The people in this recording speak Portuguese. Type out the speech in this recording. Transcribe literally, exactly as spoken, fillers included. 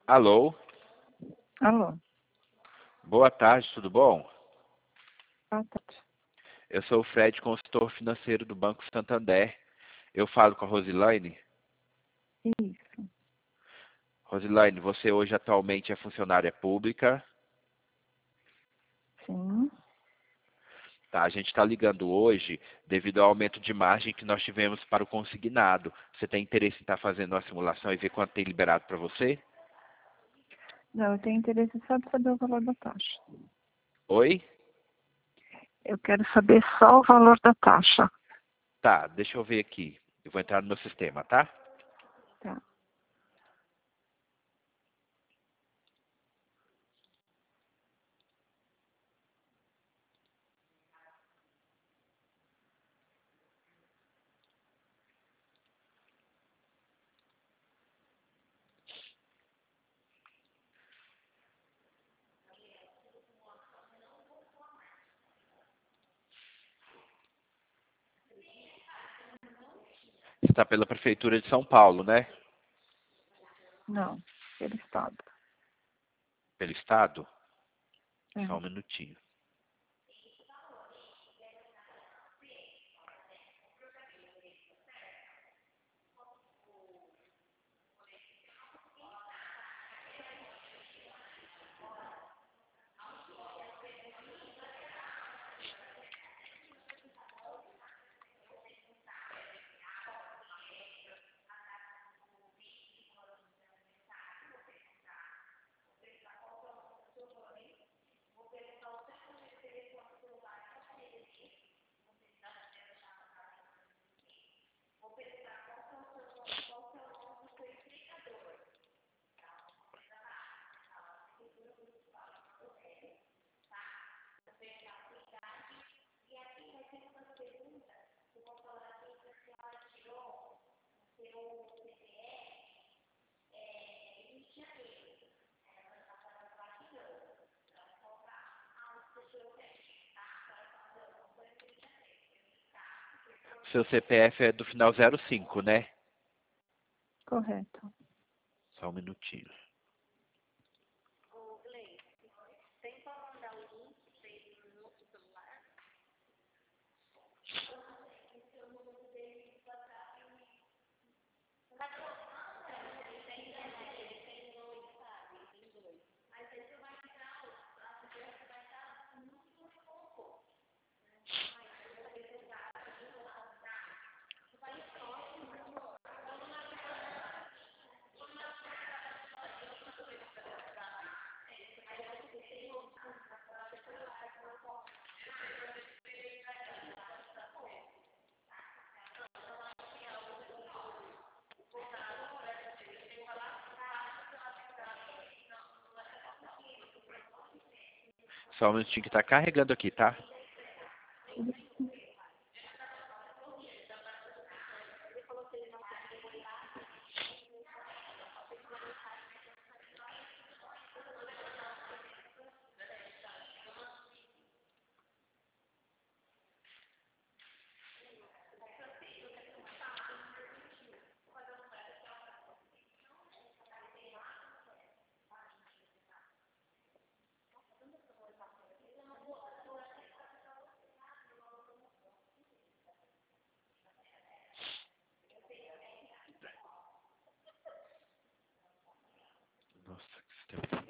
Alô, Alô, boa tarde, tudo bom? boa tarde. Eu sou o Fred, consultor financeiro do Banco Santander. Eu falo com a Rosilaine. Isso, Rosilaine, você hoje atualmente é funcionária pública. sim. Tá, a gente está ligando hoje devido ao aumento de margem que nós tivemos para o consignado. Você tem interesse em estar fazendo uma simulação e ver quanto tem liberado para você? Não, eu tenho interesse só de saber o valor da taxa. Oi? Eu quero saber só o valor da taxa. Tá, deixa eu ver aqui. Eu vou entrar no meu sistema, tá? Tá. Você está pela Prefeitura de São Paulo, né? Não, pelo estado. Pelo Estado? É. Só um minutinho. Seu C P F é do final zero cinco, né? Correto. Só um minutinho. Só um minutinho que tá carregando aqui, tá? Nossa, que sistema.